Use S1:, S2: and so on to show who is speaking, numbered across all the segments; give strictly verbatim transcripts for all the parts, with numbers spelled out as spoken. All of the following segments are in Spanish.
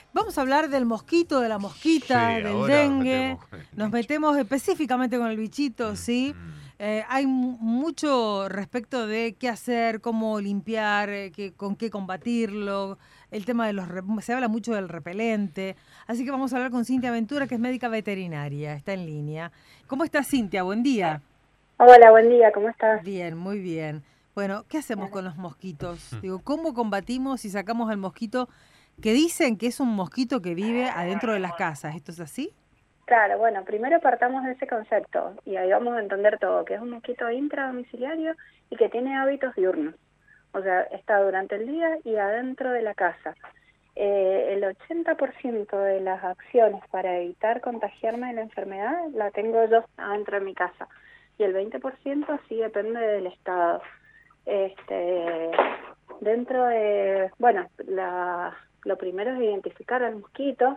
S1: Vamos a hablar del mosquito, de la mosquita,
S2: Sí,
S1: del
S2: ahora nos
S1: dengue.
S2: metemos con el
S1: Nos
S2: bicho.
S1: metemos específicamente con el bichito,
S2: Mm,
S1: ¿sí?
S2: mm.
S1: Eh, hay mu- mucho respecto de qué hacer, cómo limpiar, eh, qué- con qué combatirlo. El tema de los... re- se habla mucho del repelente. Así que vamos a hablar con Cintia Ventura, que es médica veterinaria. Está en línea. ¿Cómo está Cintia? Buen día.
S3: Hola, buen día, ¿cómo estás?
S1: Bien, muy bien. Bueno, ¿qué hacemos
S3: Vale.
S1: con los mosquitos? Digo, ¿cómo combatimos y sacamos al mosquito que dicen que es un mosquito que vive adentro de las casas? ¿Esto es así?
S3: Claro, bueno, primero partamos de ese concepto y ahí vamos a entender todo, que es un mosquito intradomiciliario y que tiene hábitos diurnos. O sea, está durante el día y adentro de la casa. Eh, el ochenta por ciento de las acciones para evitar contagiarme de la enfermedad la tengo yo adentro de mi casa y el veinte por ciento sí depende del estado. Este, dentro de, bueno, la, lo primero es identificar al mosquito.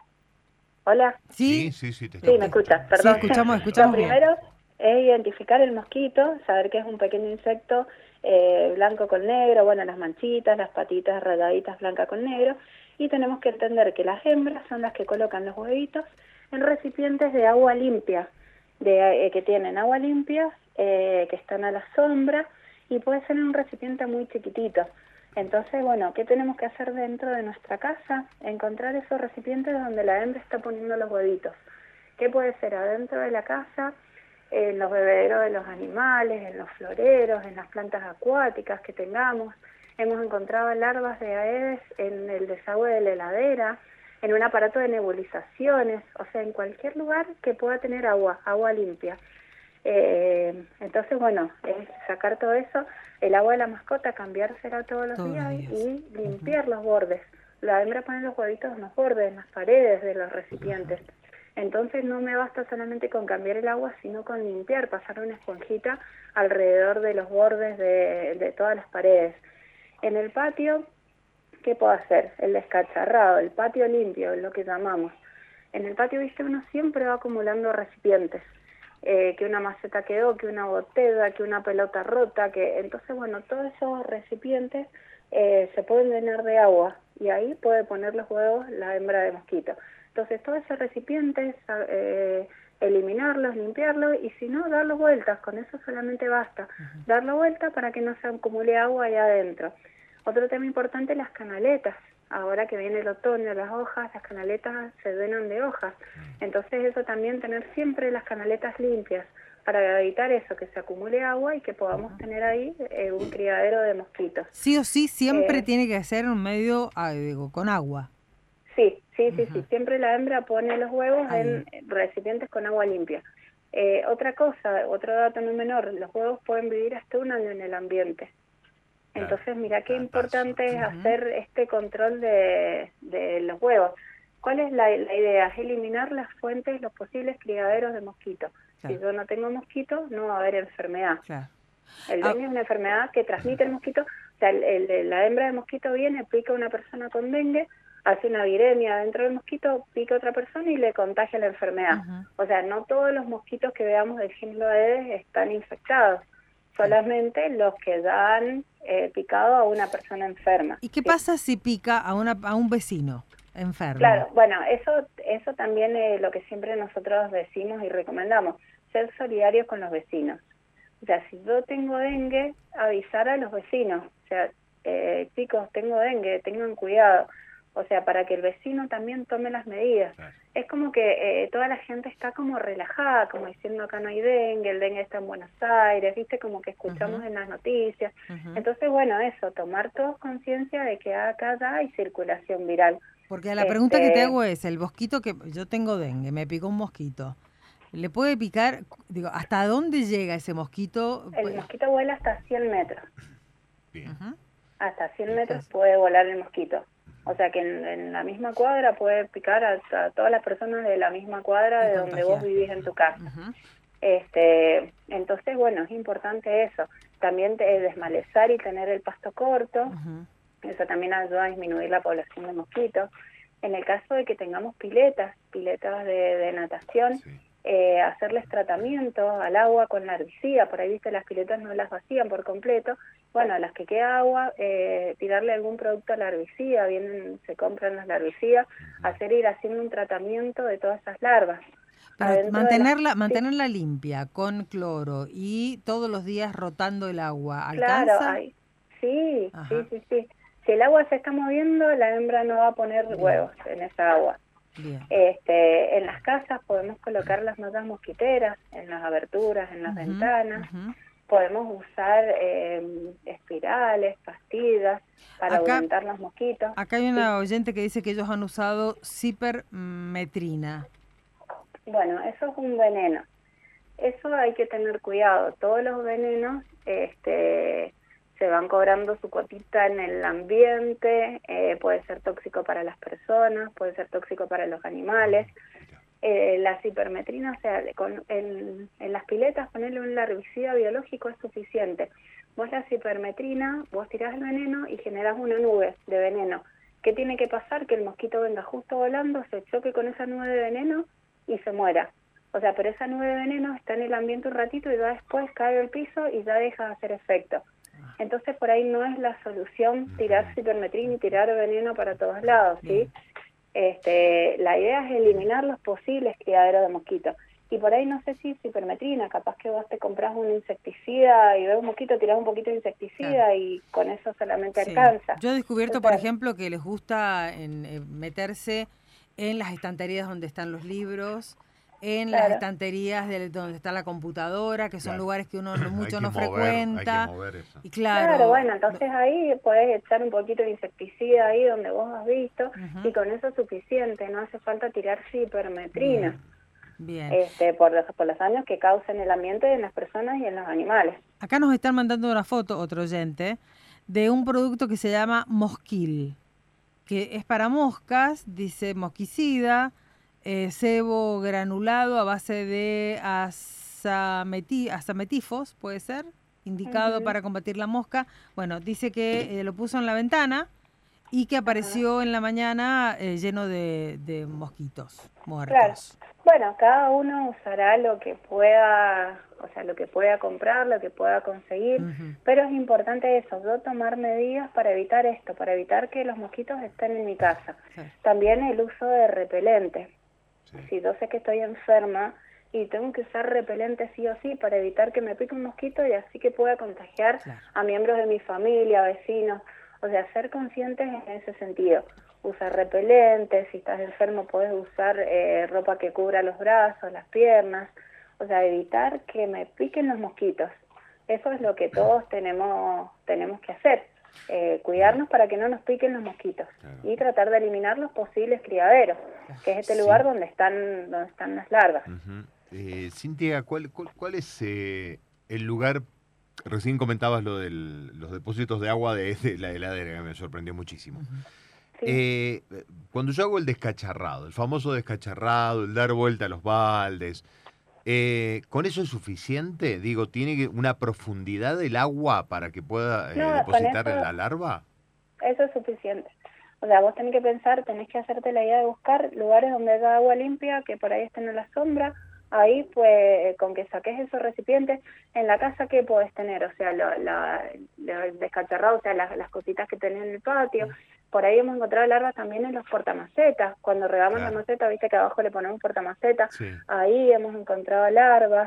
S3: Hola.
S1: Sí,
S2: Sí, sí, sí, te
S3: Sí,
S2: estamos
S3: me escuchas,
S2: escuchando.
S1: sí,
S3: perdón.
S1: escuchamos,
S3: Lo
S1: escuchamos bien.
S3: primero es identificar el mosquito, saber que es un pequeño insecto eh, blanco con negro, bueno, las manchitas, las patitas rayaditas blanca con negro, y tenemos que entender que las hembras son las que colocan los huevitos en recipientes de agua limpia, de, eh, que tienen agua limpia, eh, que están a la sombra, y puede ser en un recipiente muy chiquitito. Entonces, bueno, ¿qué tenemos que hacer dentro de nuestra casa? Encontrar esos recipientes donde la hembra está poniendo los huevitos. ¿Qué puede ser adentro de la casa? En los bebederos de los animales, en los floreros, en las plantas acuáticas que tengamos. Hemos encontrado larvas de Aedes en el desagüe de la heladera, en un aparato de nebulizaciones, o sea, en cualquier lugar que pueda tener agua, agua limpia. Eh, entonces, bueno, es sacar todo eso, el agua de la mascota, cambiársela todos los
S1: Todos los
S3: días
S1: días.
S3: y
S1: Ujú.
S3: limpiar los bordes. La hembra pone los huevitos en los bordes, en las paredes de los recipientes. Entonces no me basta solamente con cambiar el agua, sino con limpiar, pasar una esponjita alrededor de los bordes de, de todas las paredes. En el patio, ¿qué puedo hacer? El descacharrado, el patio limpio, es lo que llamamos. En el patio, viste, uno siempre va acumulando recipientes. Eh, que una maceta quedó, que una botella, que una pelota rota, que entonces, bueno, todos esos recipientes eh, se pueden llenar de agua y ahí puede poner los huevos la hembra de mosquito. Entonces, todos esos recipientes, eh, eliminarlos, limpiarlos y si no, darlos vueltas, con eso solamente basta. Darlo vuelta para que no se acumule agua allá adentro. Otro tema importante, las canaletas. Ahora que viene el otoño, las hojas, las canaletas se llenan de hojas. Entonces eso también, tener siempre las canaletas limpias para evitar eso, que se acumule agua y que podamos tener ahí eh, un criadero de mosquitos.
S1: Sí o sí, siempre
S3: Eh,
S1: tiene que ser un medio, ah, digo, con agua.
S3: sí, sí, sí, sí.
S1: Ujú.
S3: Siempre la hembra pone los huevos
S1: Ahí.
S3: en recipientes con agua limpia. Eh, otra cosa, otro dato no menor, los huevos pueden vivir hasta un año en el ambiente.
S2: Claro,
S3: Entonces, mira qué
S2: datazo.
S3: importante es
S1: Ujú.
S3: hacer este control de, de los huevos. ¿Cuál es la, la idea? Es eliminar las fuentes, los posibles criaderos de mosquitos. Si
S1: Claro,
S3: yo no tengo mosquitos, no va a haber enfermedad.
S1: claro.
S3: El
S1: Ah,
S3: dengue es una enfermedad que transmite el mosquito. O sea, el, el- la hembra de mosquito viene, pica a una persona con dengue, hace una viremia dentro del mosquito, pica a otra persona y le contagia la enfermedad.
S1: ujú,
S3: O sea, no todos los mosquitos que veamos del género Aedes están infectados,
S1: claro.
S3: solamente los que ya han eh, picado a una persona enferma.
S1: ¿Y qué
S3: ¿Sí?
S1: pasa si pica a, una, a un vecino enfermo?
S3: Claro, bueno, eso, eso también es lo que siempre nosotros decimos y recomendamos, ser solidarios con los vecinos. O sea, si yo tengo dengue, avisar a los vecinos. O sea, eh, chicos, tengo dengue, tengan cuidado. O sea, para que el vecino también tome las medidas.
S2: Claro.
S3: Es como que eh, toda la gente está como relajada, como diciendo acá no hay dengue, el dengue está en Buenos Aires, viste, como que escuchamos
S1: Ujú,
S3: en las noticias.
S1: ujú.
S3: Entonces, bueno, eso, tomar todos conciencia de que acá ya hay circulación viral.
S1: Porque la pregunta que te
S3: Este,
S1: hago es, el mosquito que yo tengo dengue, me picó un mosquito, ¿le puede picar? Digo, ¿hasta dónde llega ese mosquito?
S3: el
S1: Pues,
S3: mosquito vuela hasta cien metros.
S2: Bien.
S1: ujú,
S3: Hasta cien metros
S1: entonces,
S3: puede volar el mosquito. O sea que en, en la misma cuadra puede picar a, a todas las personas de la misma cuadra
S1: y
S3: de donde vos
S1: contagiar.
S3: vivís en tu casa.
S1: Ujú,
S3: Este, entonces, bueno, es importante eso. También te- desmalezar y tener el pasto corto.
S1: ujú.
S3: Eso también ayuda a disminuir la población de mosquitos. En el caso de que tengamos piletas, piletas de, de natación,
S2: Sí.
S3: eh, hacerles tratamiento al agua con la herbicida. Por ahí, viste, las piletas no las vacían por completo bueno, las que queda agua, eh, tirarle algún producto larvicida, vienen, se compran los larvicidas, hacer ir haciendo un tratamiento de todas esas larvas.
S1: Pero mantenerla, las... mantenerla sí. limpia, con cloro y todos los días rotando el agua, ¿alcanza?
S3: Claro, hay, sí, Ajá. sí, sí, sí. Si el agua se está moviendo, la hembra no va a poner Bien. huevos en esa agua. Bien. Este, en las casas podemos colocar las notas mosquiteras, en las aberturas, en las uh-huh, ventanas. Uh-huh. Podemos usar eh, espirales, pastillas para acá, ahuyentar los mosquitos.
S1: Acá hay una sí. oyente que dice que ellos han usado cipermetrina.
S3: Bueno, eso es un veneno. Eso hay que tener cuidado. Todos los venenos este, se van cobrando su cuotita en el ambiente. Eh, puede ser tóxico para las personas, puede ser tóxico para los animales. Eh, la cipermetrina, o sea, con, en, en las piletas ponerle un larvicida biológico es suficiente. Vos la cipermetrina, vos tirás el veneno y generás una nube de veneno. ¿Qué tiene que pasar? Que el mosquito venga justo volando, se choque con esa nube de veneno y se muera. O sea, pero esa nube de veneno está en el ambiente un ratito y ya después cae al piso y ya deja de hacer efecto. Entonces por ahí no es la solución tirar cipermetrina y tirar veneno para todos lados, ¿sí? Este, la idea es eliminar los posibles criaderos de mosquitos. Y por ahí no sé si cipermetrina, capaz que vos te compras un insecticida y ves un mosquito, tirás un poquito de insecticida claro. y con eso solamente sí. alcanza.
S1: Yo he descubierto, Entonces, por ejemplo, que les gusta en, en meterse en las estanterías donde están los libros, en claro. las estanterías de donde está la computadora, que son claro. lugares que uno mucho no mover, frecuenta. Y claro,
S3: claro, bueno, entonces ahí podés echar un poquito de insecticida ahí donde vos has visto, uh-huh. y con eso es suficiente, no hace falta tirar cipermetrina.
S1: Bien.
S3: Este, por, los, por los daños que causa en el ambiente de las personas y en los animales.
S1: Acá nos están mandando una foto, otro oyente, de un producto que se llama Mosquil, que es para moscas, dice mosquicida, eh, sebo granulado a base de azameti, azametifos, puede ser, indicado uh-huh. para combatir la mosca. Bueno, dice que eh, lo puso en la ventana y que apareció uh-huh. en la mañana eh, lleno de, de mosquitos muertos.
S3: Claro. Bueno, cada uno usará lo que pueda, o sea, lo que pueda comprar, lo que pueda conseguir, uh-huh. pero es importante eso, yo tomar medidas para evitar esto, para evitar que los mosquitos estén en mi casa. Sí. También el uso de repelente. Sí. Si yo sé que estoy enferma y tengo que usar repelente sí o sí para evitar que me pique un mosquito y así que pueda contagiar claro. a miembros de mi familia, vecinos, o sea, ser conscientes en ese sentido. Usar repelente, si estás enfermo puedes usar eh, ropa que cubra los brazos, las piernas, o sea, evitar que me piquen los mosquitos. Eso es lo que todos tenemos tenemos que hacer, eh, cuidarnos para que no nos piquen los mosquitos claro. y tratar de eliminar los posibles criaderos, que es este sí. lugar donde están donde están las larvas.
S2: Uh-huh. eh, Cintia, ¿cuál, cuál, cuál es eh, el lugar? Recién comentabas lo de los depósitos de agua de, de la heladera, que me sorprendió muchísimo. Uh-huh. Sí. Eh, cuando yo hago el descacharrado, el famoso descacharrado, el dar vuelta a los baldes, eh, ¿con eso es suficiente? Digo, ¿tiene una profundidad del agua para que pueda eh, no, depositar eso, la larva?
S3: Eso es suficiente. O sea, vos tenés que pensar, tenés que hacerte la idea de buscar lugares donde haya agua limpia, que por ahí estén en la sombra. Ahí, pues, con que saques esos recipientes, en la casa, ¿qué podés tener? O sea, lo, la, lo descacharrado, o sea, las, las cositas que tenés en el patio. Por ahí hemos encontrado larvas también en los portamacetas. Cuando regamos claro. la maceta, viste que abajo le ponemos portamaceta. Sí. Ahí hemos encontrado larvas.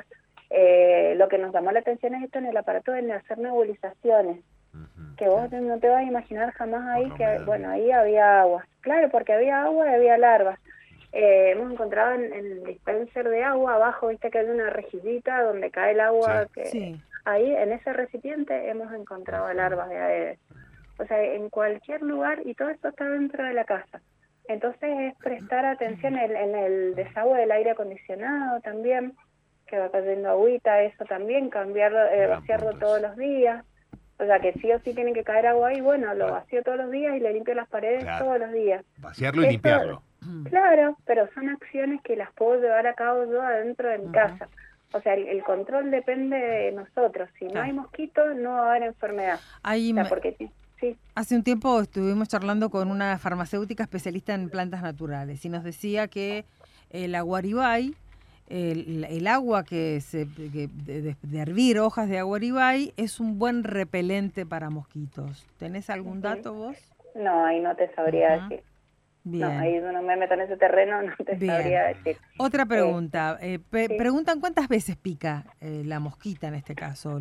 S3: Eh, lo que nos llamó la atención es esto en el aparato de hacer nebulizaciones. Uh-huh. Que vos sí. no te vas a imaginar jamás ahí que, medio. bueno, ahí había agua. Claro, porque había agua y había larvas. Eh, hemos encontrado en, en el dispenser de agua, abajo, viste que hay una rejillita donde cae el agua. Sí. Que sí. Ahí, en ese recipiente, hemos encontrado uh-huh. larvas de Aedes. O sea, en cualquier lugar, y todo esto está dentro de la casa. Entonces es prestar atención en, en el desagüe del aire acondicionado también, que va cayendo agüita, eso también, cambiarlo, eh, vaciarlo todos los días. O sea, que sí o sí tiene que caer agua ahí, bueno, lo vacío todos los días y le limpio las paredes claro. todos los días.
S2: Vaciarlo y eso, limpiarlo.
S3: Claro, pero son acciones que las puedo llevar a cabo yo adentro de mi uh-huh. casa. O sea, el, el control depende de nosotros. Si claro. no hay mosquitos, no va a haber enfermedad.
S1: Hay
S3: o sea, porque sí.
S1: Hace un tiempo estuvimos charlando con una farmacéutica especialista en plantas naturales y nos decía que el aguaribay el, el agua que se que de, de, de hervir hojas de aguaribay es un buen repelente para mosquitos. ¿Tenés algún dato vos?
S3: No, ahí no te sabría
S1: Uh-huh.
S3: decir.
S1: Bien.
S3: No, ahí no me meto en ese terreno, no te
S1: Bien.
S3: sabría decir.
S1: Otra pregunta. Eh, pe-
S3: sí.
S1: Preguntan cuántas veces pica eh, la mosquita en este caso.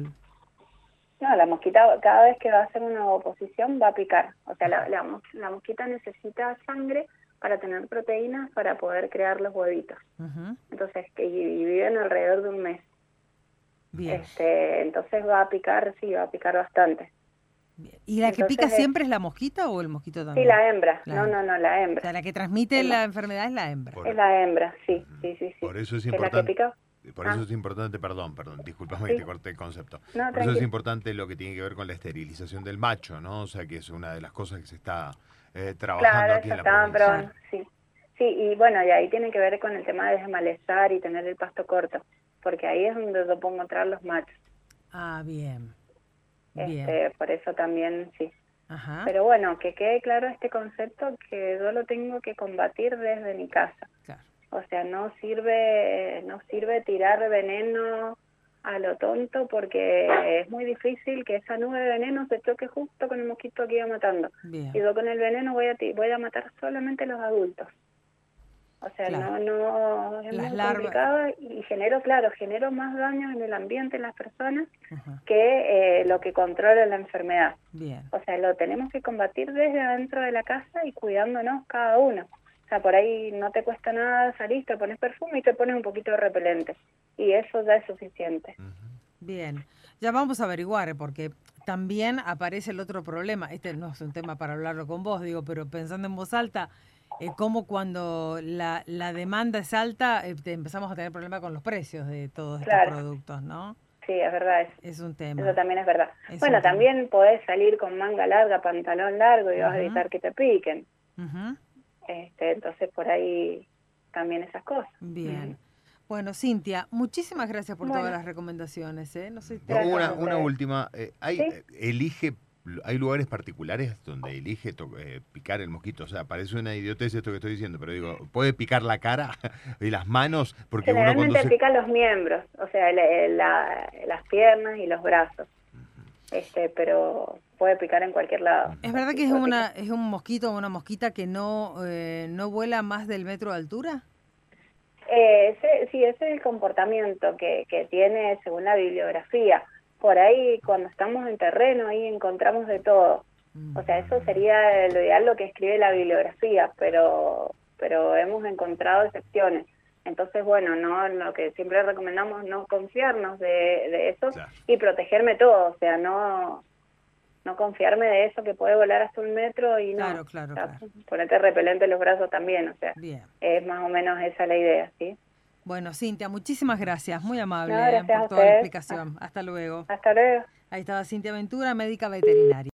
S3: No, la mosquita cada vez que va a hacer una oposición va a picar. O sea, la, la, mos- la mosquita necesita sangre para tener proteínas para poder crear los huevitos.
S1: Uh-huh.
S3: Entonces, que y, y viven alrededor de un mes.
S1: Bien.
S3: Este, entonces va a picar, sí, va a picar bastante.
S1: Bien. ¿Y la
S3: Entonces,
S1: que pica
S3: es,
S1: siempre es la mosquita o el mosquito también?
S3: Sí, la hembra.
S1: La
S3: no,
S1: hembra.
S3: no, no, la hembra.
S1: O sea, la que transmite
S3: no.
S1: la enfermedad es la hembra.
S2: Por,
S3: es la hembra, sí, sí, sí, sí.
S2: Por eso es
S3: ¿Que la que
S2: importante.
S3: pica?
S2: Por eso ah. es importante, perdón, perdón, discúlpame
S3: sí.
S2: que te corté el concepto.
S3: No,
S2: por
S3: tranquilo.
S2: eso es importante lo que tiene que ver con la esterilización del macho, ¿no? O sea, que es una de las cosas que se está eh, trabajando
S3: claro,
S2: aquí en la
S3: estaban
S2: provincia.
S3: Probando, sí. Sí, y bueno, y ahí tiene que ver con el tema de desmalezar y tener el pasto corto, porque ahí es donde yo puedo encontrar los machos.
S1: Ah, bien. Bien.
S3: Este, por eso también, sí.
S1: Ajá.
S3: Pero bueno, que quede claro este concepto que yo lo tengo que combatir desde mi casa.
S1: Claro.
S3: O sea, no sirve, no sirve tirar veneno a lo tonto porque es muy difícil que esa nube de veneno se choque justo con el mosquito que iba matando.
S1: Bien.
S3: Y yo con el veneno voy a voy a matar solamente los adultos. O sea,
S1: claro.
S3: no, no es
S1: Las
S3: muy
S1: larvas.
S3: complicado y genero, claro, genero más daños en el ambiente, en las personas,
S1: uh-huh.
S3: que eh, lo que controla la enfermedad.
S1: Bien.
S3: O sea, lo tenemos que combatir desde adentro de la casa y cuidándonos cada uno. O sea, por ahí no te cuesta nada salir, te pones perfume y te pones un poquito de repelente. Y eso ya es suficiente.
S1: Bien, ya vamos a averiguar, porque también aparece el otro problema. Este no es un tema para hablarlo con vos, digo, pero pensando en voz alta, eh, como cuando la, la demanda es alta, eh, te empezamos a tener problemas con los precios de todos
S3: claro.
S1: estos productos, ¿no?
S3: Sí, es verdad. Es,
S1: es un tema.
S3: Eso también es verdad.
S1: Es
S3: bueno, también tema. Podés salir con manga larga, pantalón largo y uh-huh. vas a evitar que te piquen.
S1: Uh-huh.
S3: Este, entonces, por ahí también esas cosas.
S1: Bien. Uh-huh. Bueno, Cintia, muchísimas gracias por
S3: bueno.
S1: todas las recomendaciones. ¿eh? No sé si
S2: no, una, una última. Eh, hay,
S3: ¿Sí?
S2: elige, ¿Hay lugares particulares donde elige to, eh, picar el mosquito? O sea, parece una idiotez esto que estoy diciendo, pero digo, ¿puede picar la cara y las manos? Porque
S3: generalmente
S2: uno cuando se...
S3: pica los miembros, o sea, la, la, las piernas y los brazos. Uh-huh. Este, pero puede picar en cualquier lado.
S1: ¿Es verdad que es una es un mosquito o una mosquita que no eh, no vuela más del metro de altura?
S3: Eh, ese, sí, ese es el comportamiento que, que tiene según la bibliografía. Por ahí, cuando estamos en terreno, ahí encontramos de todo. O sea, eso sería lo ideal, lo que escribe la bibliografía, pero pero hemos encontrado excepciones. Entonces, bueno, no lo que siempre recomendamos, no confiarnos de, de eso claro. y protegerme todo. O sea, no no confiarme de eso que puede volar hasta un metro y no.
S1: Claro, claro,
S3: o sea,
S1: claro.
S3: Ponerte repelente en los brazos también, o sea,
S1: bien.
S3: Es más o menos esa la idea, ¿sí?
S1: Bueno, Cintia, muchísimas gracias, muy amable
S3: no,
S1: eh, por toda la explicación.
S3: Ah.
S1: Hasta luego.
S3: Hasta luego.
S1: Ahí estaba Cintia Ventura, médica veterinaria.